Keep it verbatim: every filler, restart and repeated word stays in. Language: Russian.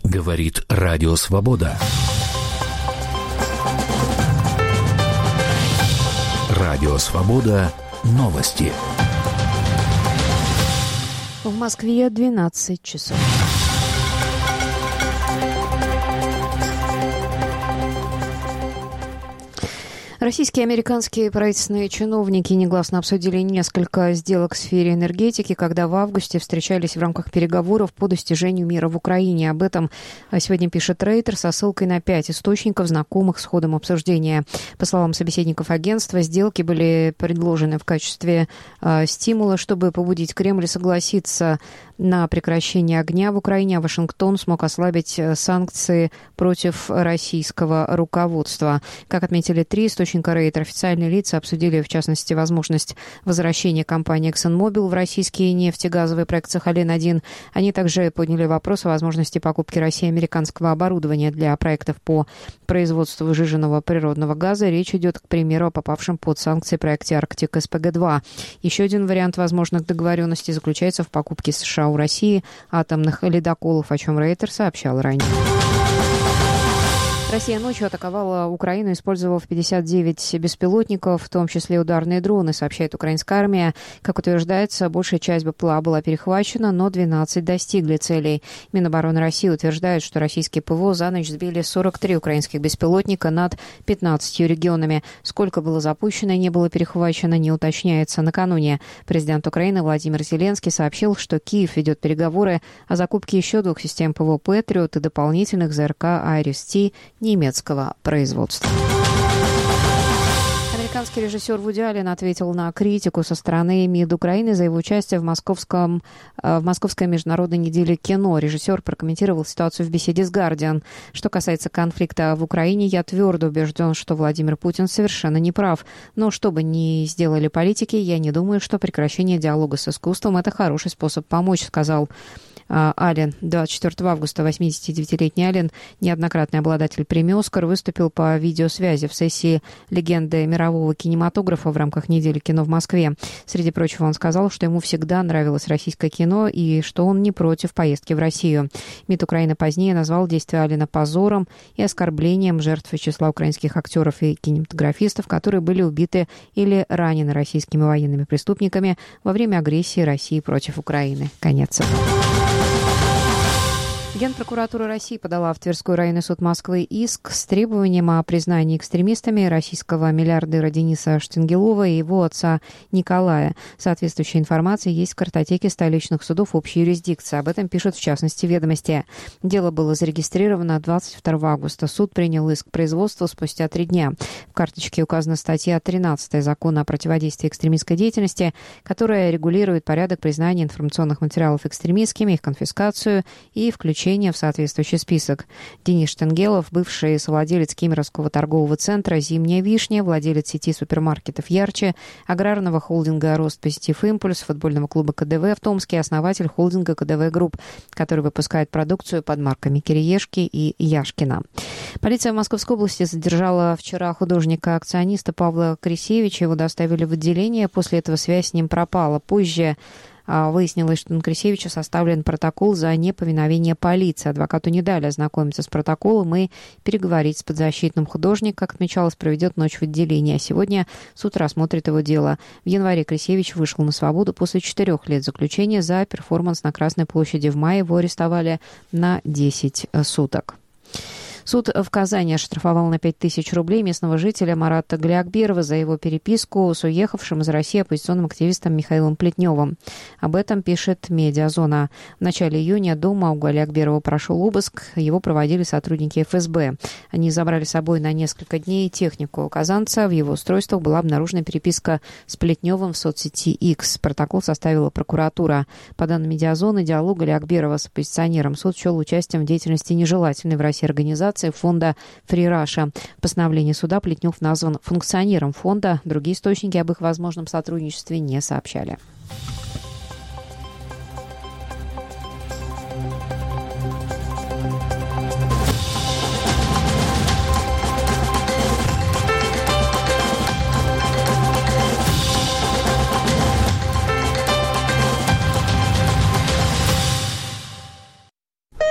Говорит Радио Свобода. Радио Свобода. Новости. В Москве двенадцать часов. Российские и американские правительственные чиновники негласно обсудили несколько сделок в сфере энергетики, когда в августе встречались в рамках переговоров по достижению мира в Украине. Об этом сегодня пишет Рейтер со ссылкой на пять источников, знакомых с ходом обсуждения. По словам собеседников агентства, сделки были предложены в качестве э, стимула, чтобы побудить Кремль согласиться на прекращение огня в Украине, а Вашингтон смог ослабить санкции против российского руководства. Как отметили три источника Рейтер, официальные лица обсудили, в частности, возможность возвращения компании ExxonMobil в российский нефтегазовый проект «Сахалин один». Они также подняли вопрос о возможности покупки России американского оборудования для проектов по производству сжиженного природного газа. Речь идет, к примеру, о попавшем под санкции проекте «Арктик эс пэ гэ два». Еще один вариант возможных договоренностей заключается в покупке США у России атомных ледоколов, о чем Рейтер сообщал ранее. Россия ночью атаковала Украину, использовав пятьдесят девять беспилотников, в том числе ударные дроны, сообщает украинская армия. Как утверждается, большая часть БПЛА была перехвачена, но двенадцать достигли целей. Минобороны России утверждает, что российские ПВО за ночь сбили сорок три украинских беспилотника над пятнадцатью регионами. Сколько было запущено и не было перехвачено, не уточняется. Накануне президент Украины Владимир Зеленский сообщил, что Киев ведет переговоры о закупке еще двух систем ПВО «Патриот» и дополнительных ЗРК «Айрис-Ти» немецкого производства. Американский режиссер Вуди Аллен ответил на критику со стороны МИД Украины за его участие в, московском, в Московской международной неделе кино. Режиссер прокомментировал ситуацию в беседе с «Гардиан». Что касается конфликта в Украине, я твердо убежден, что Владимир Путин совершенно не прав. Но что бы ни сделали политики, я не думаю, что прекращение диалога с искусством – это хороший способ помочь, сказал Аллен. двадцать четвёртого августа восьмидесятидевятилетний Аллен, неоднократный обладатель премии «Оскар», выступил по видеосвязи в сессии «Легенды мирового кинематографа» в рамках недели кино в Москве. Среди прочего, он сказал, что ему всегда нравилось российское кино и что он не против поездки в Россию. МИД Украины позднее назвал действия Аллена позором и оскорблением жертв из числа украинских актеров и кинематографистов, которые были убиты или ранены российскими военными преступниками во время агрессии России против Украины. Конец цитаты. Генпрокуратура России подала в Тверской районный суд Москвы иск с требованием о признании экстремистами российского миллиардера Дениса Штангелова и его отца Николая. Соответствующая информация есть в картотеке столичных судов общей юрисдикции. Об этом пишут в частности «Ведомости». Дело было зарегистрировано двадцать второго августа. Суд принял иск к производству спустя три дня. В карточке указана статья тринадцатая Закона о противодействии экстремистской деятельности, которая регулирует порядок признания информационных материалов экстремистскими, их конфискацию и включение в соответствующий список. Денис Штангелов, бывший совладелец Кемеровского торгового центра «Зимняя вишня», владелец сети супермаркетов «Ярче», аграрного холдинга «Рост Позитив Импульс», футбольного клуба ка дэ вэ в Томске, основатель холдинга ка дэ вэ Групп, который выпускает продукцию под марками Кириешки и Яшкина. Полиция в Московской области задержала вчера художника-акциониста Павла Крисевича. Его доставили в отделение, после этого связь с ним пропала. Позже выяснилось, что на Крисевича составлен протокол за неповиновение полиции. Адвокату не дали ознакомиться с протоколом и переговорить с подзащитным. Художник, как отмечалось, проведет ночь в отделении, а сегодня суд рассмотрит его дело. В январе Крисевич вышел на свободу после четырех лет заключения за перформанс на Красной площади. В мае его арестовали на десять суток. Суд в Казани оштрафовал на пять тысяч рублей местного жителя Марата Галиакберова за его переписку с уехавшим из России оппозиционным активистом Михаилом Плетневым. Об этом пишет «Медиазона». В начале июня дома у Галиакберова прошел обыск. Его проводили сотрудники эф эс бэ. Они забрали с собой на несколько дней технику казанца. В его устройствах была обнаружена переписка с Плетневым в соцсети X. Протокол составила прокуратура. По данным «Медиазоны», диалог Галиакберова с оппозиционером суд счел участием в деятельности нежелательной в России организации фонда Free Russia. В постановлении суда Плетнев назван функционером фонда. Другие источники об их возможном сотрудничестве не сообщали.